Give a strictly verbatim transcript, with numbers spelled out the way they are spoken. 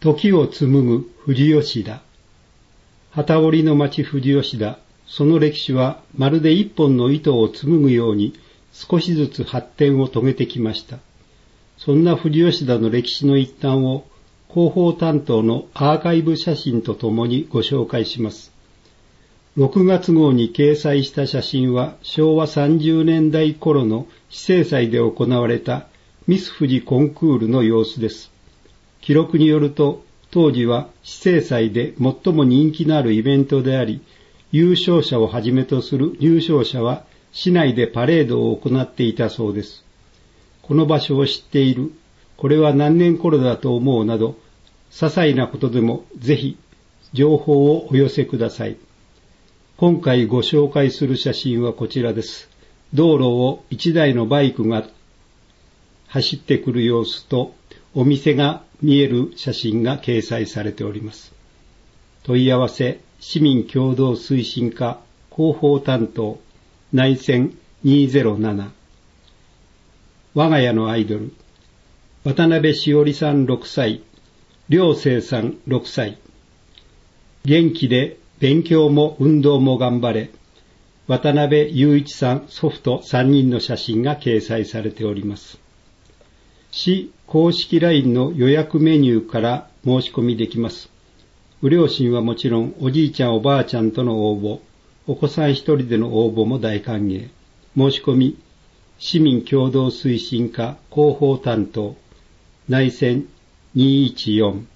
時を紡ぐ富士吉田。機織りの町富士吉田、その歴史はまるで一本の糸を紡ぐように少しずつ発展を遂げてきました。そんな富士吉田の歴史の一端を広報担当のアーカイブ写真とともにご紹介します。ろくがつ号に掲載した写真はしょうわさんじゅうねんだい頃の市政祭で行われたミス富士コンクールの様子です。記録によると、当時は市政祭で最も人気のあるイベントであり、優勝者をはじめとする入賞者は市内でパレードを行っていたそうです。この場所を知っている、これは何年頃だと思うなど、些細なことでもぜひ情報をお寄せください。今回ご紹介する写真はこちらです。道路を一台のバイクが走ってくる様子とお店が見える写真が掲載されております。問い合わせ、市民共同推進課広報担当、内線にーぜろなな。我が家のアイドル、渡辺しおりさんろくさい、良生さんろくさい。元気で勉強も運動も頑張れ。渡辺雄一さん祖父とさんにんの写真が掲載されております。市公式 ライン の予約メニューから申し込みできます。ご両親はもちろんおじいちゃんおばあちゃんとの応募、お子さん一人での応募も大歓迎。申し込み、市民共同推進課広報担当、内線にーいちよん。